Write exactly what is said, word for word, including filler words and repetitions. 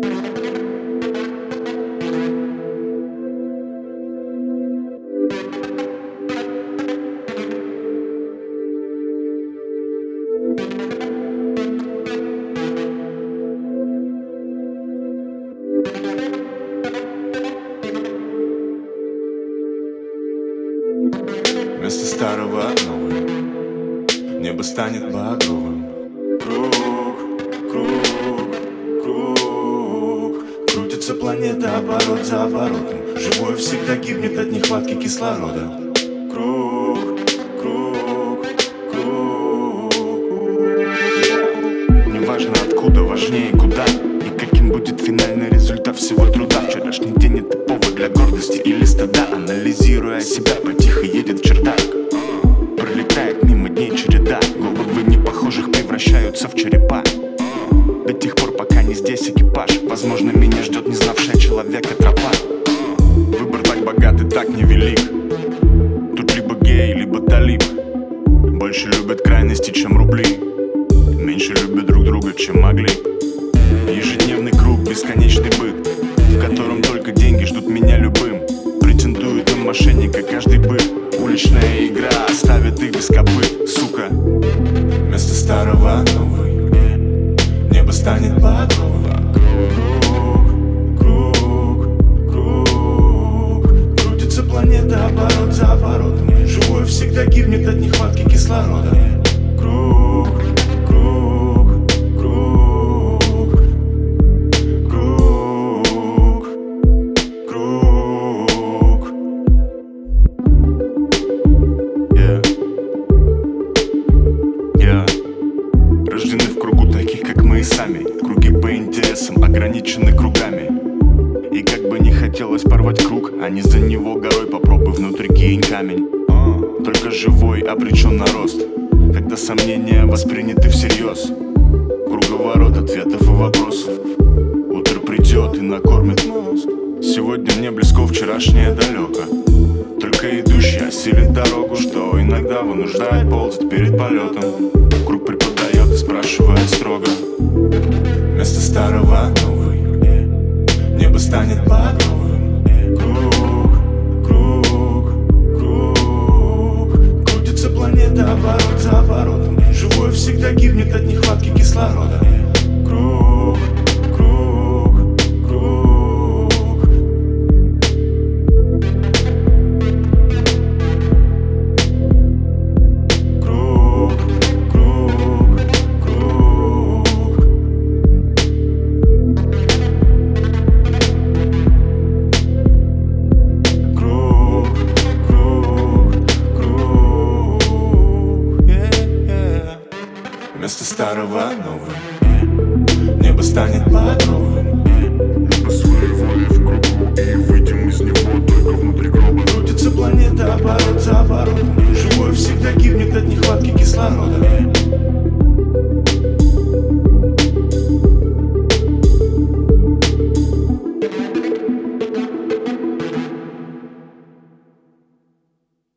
Вместо старого новый небо станет багровым. Круг, круг, круг. Крутится планета оборот за оборотом. Живое всегда гибнет от нехватки кислорода. Круг, круг, круг. Неважно откуда, важнее куда. И каким будет финальный результат всего труда. Вчерашний день — это повод для гордости или стыда. Анализируя себя, потихо едет в чердак. Пролетает мимо дней череда. Головы непохожих превращаются в черепа. До тех пор, пока не здесь экипаж. Возможно, меня ждет не знавшая человека тропа. Выбор так богат и так невелик. Тут либо гей, либо талиб. Больше любят крайности, чем рубли. Меньше любят друг друга, чем могли. Ежедневный круг, бесконечный быт, в котором только деньги ждут меня любым. Претендует на мошенника каждый быт. Уличная игра оставит их без копыт, сука. Вместо старого новый небо станет багровым. Круг, круг, круг. Крутится планета оборот за оборотом. Живое всегда гибнет от нехватки кислорода. Круг, круг, круг. Круг, круг. Yeah. Yeah. Рождены в кругу таких, как мы и сами. Круги по интересам ограничены кругами. И как бы не хотелось порвать круг, а не за него горой попробуй внутрь кинь камень. Только живой обречен на рост, когда сомнения восприняты всерьез. Круговорот ответов и вопросов. Утро придет и накормит мозг. Сегодня мне близко, вчерашнее далеко. Только идущий осилит дорогу, что иногда вынуждает ползать перед полетом. Круг преподает и спрашивает строго. Вместо старого новый небо станет багровым. Круг, круг, круг. Крутится планета оборот за оборотом. Живое всегда гибнет от нехватки кислорода. Круг, круг, круг. Круг, круг, круг. Круг, круг, круг. Yeah, yeah. Вместо старого новый небо станет багровым.